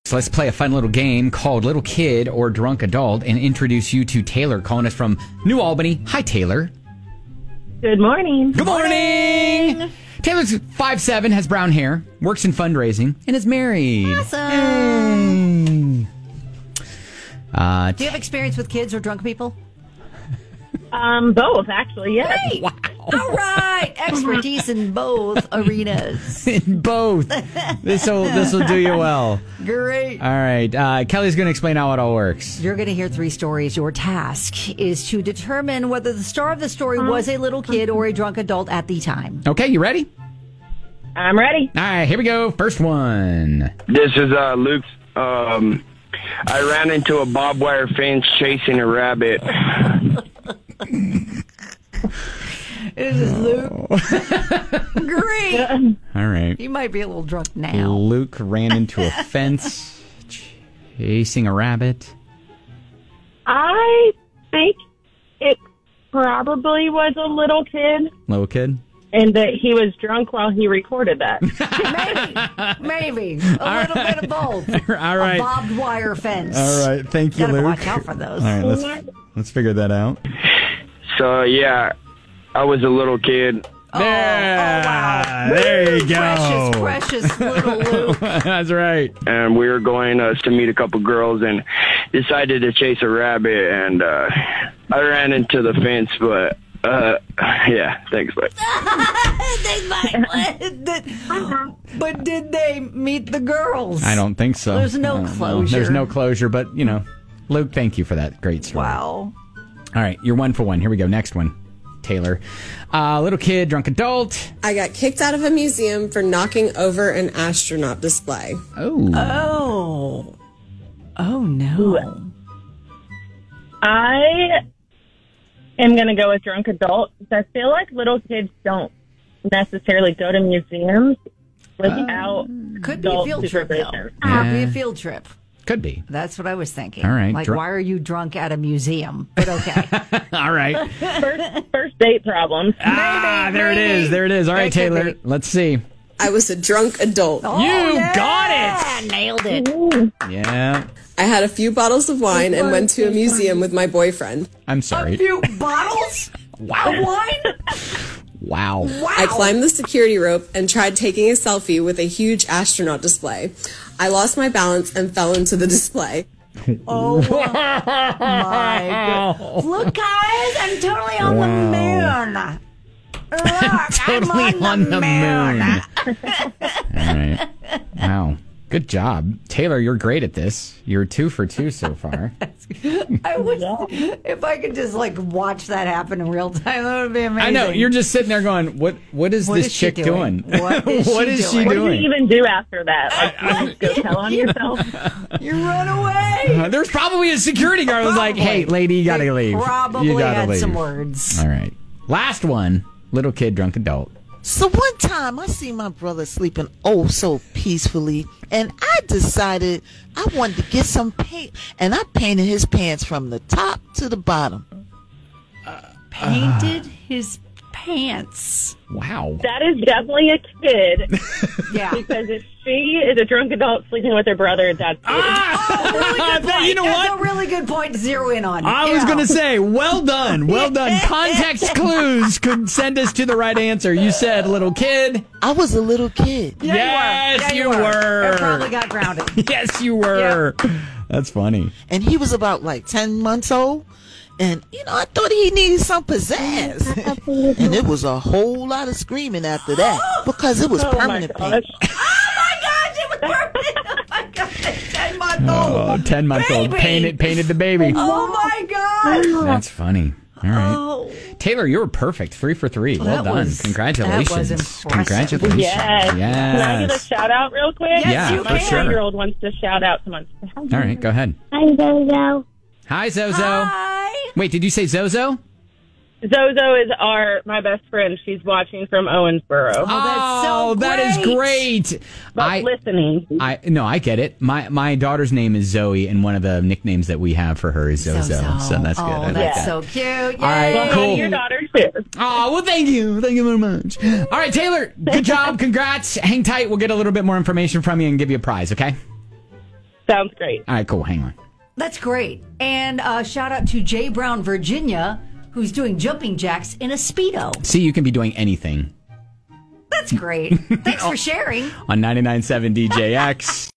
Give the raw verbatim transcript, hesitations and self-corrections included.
So let's play a fun little game called Little Kid or Drunk Adult and introduce you to Taylor, calling us from New Albany. Hi, Taylor. Good morning. Good morning. Taylor's five seven, has brown hair, works in fundraising, and is married. Awesome. Hey. Uh, Do you have experience with kids or drunk people? Um, both, actually, yes. Great. Wow. All right. Expertise in both arenas. In both. This will this will do you well. Great. All right. Uh, Kelly's going to explain how it all works. You're going to hear three stories. Your task is to determine whether the star of the story was a little kid or a drunk adult at the time. Okay, you ready? I'm ready. All right, here we go. First one. This is uh, Luke. Um, I ran into a barbed wire fence chasing a rabbit. It is Luke. Great. All right. You might be a little drunk now. Luke ran into a fence chasing a rabbit. I think it probably was a little kid, Little kid. and that he was drunk while he recorded that. Maybe. Maybe. A little bit of both. All right. A barbed wire fence. All right. Thank you, Gotta Luke. watch out for those. All right, let's let's figure that out. So, yeah, I was a little kid. Oh, Yeah, oh, wow. there you go. Precious, precious little Luke. That's right. And we were going uh, to meet a couple girls and decided to chase a rabbit. And uh, I ran into the fence, but, uh, yeah, thanks, bye. They might- did- but did they meet the girls? I don't think so. There's no I don't know. closure. There's no closure, but, you know, Luke, thank you for that great story. Wow. All right, you're one for one. Here we go. Next one, Taylor. Uh, little kid, drunk adult. I got kicked out of a museum for knocking over an astronaut display. Oh. Oh. Oh, no. I am going to go with drunk adult because I feel like little kids don't necessarily go to museums without Could be a adult field trip, though. supervision. Could be Yeah. a field trip. Could be. That's what I was thinking. All right, Like, dr- why are you drunk at a museum? But okay. All right. First, first date problems. ah, there it maybe. is. There it is. All right, That could Taylor. be. Let's see. I was a drunk adult. Oh, You yeah. got Nailed it. Ooh. Yeah. I had a few bottles of wine and went to a museum with my boyfriend. I'm A sorry. few bottles Wow. of wine? Wow. Wow. I climbed the security rope and tried taking a selfie with a huge astronaut display. I lost my balance and fell into the display. Oh, my God. Look, guys, I'm totally on the moon. Look, Totally I'm on the moon. moon. All right. Wow. Good job. Taylor, you're great at this. You're two for two so far. I wish if I could just like watch that happen in real time, that would be amazing. I know. You're just sitting there going, what What is What this is she chick doing? doing? What is What she is doing? she What do doing? you even do after that? Like, you just go tell on yourself? You run away. Uh, there's probably a security guard who was like, hey, lady, you gotta They leave. Probably you gotta had leave. some words. All right. Last one. Little kid, drunk adult. So one time I see my brother sleeping oh so peacefully, and I decided I wanted to get some paint, and I painted his pants from the top to the bottom. Painted his pants. Wow. That is definitely a kid Yeah. because if she is a drunk adult sleeping with her brother, that's Oh, really good point. You know That's what? a really good point to zero in on. I was Yeah. going to say, well done. Well done. Context clues could send us to the right answer. You said little kid. I was a little kid. Yeah, Yes, you you were. Yeah, were. It probably got grounded. Yes, you were. That's funny. And he was about like ten months old. And, you know, I thought he needed some pizzazz. And it was a whole lot of screaming after that because it was Oh my permanent gosh. paint. Oh my gosh, it was perfect. Oh my gosh, ten month old. Oh, ten month old. Baby. Painted, painted the baby. Oh my gosh. That's funny. All right. Oh. Taylor, you were perfect. Three for three. Well That done. was- Congratulations. that was impressive. Congratulations. Yes. Can I give a Yes. shout out real quick? Yes, Yeah, you for My can. sure. four-year-old wants to shout out someone. All right, go ahead. Hi, Zozo. Hi, Zozo. Hi. Wait, did you say Zozo? Zozo is our my best friend. She's watching from Owensboro. Oh, that's so Oh, that is great. great. But I, listening. I no, I get it. My my daughter's name is Zoe, and one of the nicknames that we have for her is Zozo. Zozo. So that's good. Oh, I like that's that. so cute. Yay. All right, Well, cool. your daughter too. Oh, well, thank you. Thank you very much. All right, Taylor, good job. Congrats. Hang tight. We'll get a little bit more information from you and give you a prize, okay? Sounds great. All right, cool. Hang on. That's great. And uh, shout out to Jay Brown, Virginia, who's doing jumping jacks in a Speedo. See, you can be doing anything. That's great. Thanks for sharing. On ninety-nine point seven D J X.